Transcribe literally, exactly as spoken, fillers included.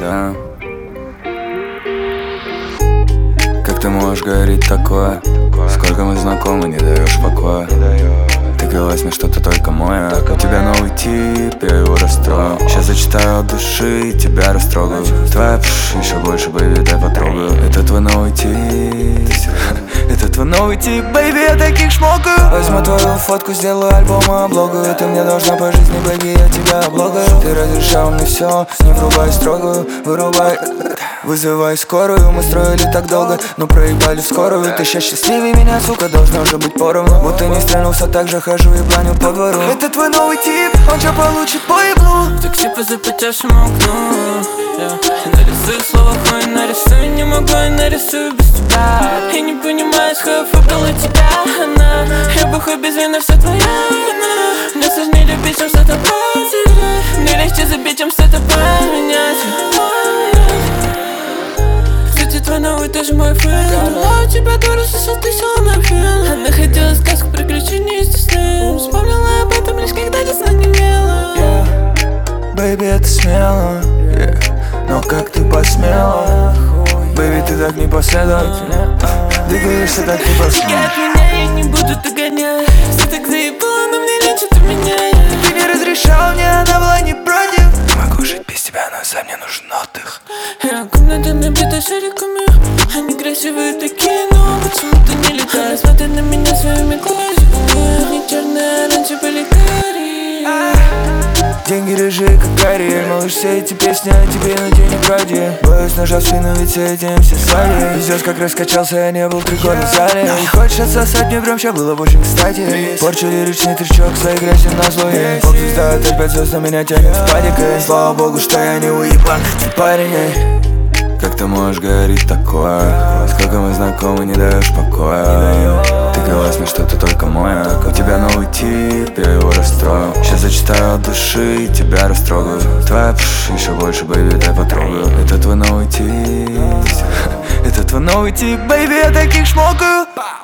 yeah. Как ты можешь говорить такое? Сколько мы знакомы, не даешь покоя. Ты клялась мне, что ты только моя. У тебя новый тип, я его расстрою. Сейчас зачитаю от души, тебя растрогаю. Твоя пш, еще больше, бэйби, дай потрогаю. Это твой новый тип. Это твой новый тип, бэйби, я таких шмокаю. Возьму твою фотку, сделаю альбом и облогаю. Ты мне должна по жизни, бэйби, я тебя облагаю. Ты разрешал мне все, не врубай строгую. Вырубай, вызывай скорую. Мы строили так долго, но проебали в скорую. Ты сейчас счастливее меня, сука, должно же быть поровну. Вот ты не стрянулся, так же хожу и планю по двору. Это твой новый тип, он что получит по еблу. В такси по запотевшему окну, yeah. Нарисую слово хуй, нарисую, не могу, и нарисую без тебя. И не понимаю, с хуев выбрала тебя она. Я бухой без вина, все твоя вина. Мне сложнее любить, чем что-то потерять. Мне легче забить, чем что-то поменять. Кстати, твой новый тоже мой фэн. Думала, у тебя дура, сосал, ты села на фен. Она хотела сказку приключений с Диснеем. Вспомнила об этом лишь когда Дисна не мела. Бэйби, это смело, yeah. Но как ты посмела? Бэйби, ты так непоследовательна. Двигаешься так не посмела. Я от меня, я не буду догонять. Все так заебало, но мне лень что-то меняет. Ты не разрешал мне, она была не против. Не могу жить без тебя, но сам мне нужен отдых. Я комната набита шариками. Они красивые такие, но почему-то не летают. Смотрят на меня своими глазиками. Они черные, раньше были карие. Деньги рыжие, как Ариэль. Малыш, все эти песни о тебе на день не правде. Боюсь нажав спину, ведь все этим все слали. Пиздец, как раскачался, я не был три года в зале. И хочешь отсосать мне прям, ща было очень кстати. Порчу лиричный трючок, своей грязью на злое. Бог звезда, опять пять звезд, на меня тянет с падикой. Слава богу, что я не уебан, ты парень, эй. Как ты можешь говорить такое? Сколько мы знакомы, не даешь покоя. Ты клялась мне, что ты только моя. У тебя новый тип, я его расстрою. Сейчас зачитаю от души, тебя растрогаю. Твоя пш, еще больше, бэйби, дай потрогаю. Это твой новый тип. Это твой новый тип, бэйби, я таких шмокаю.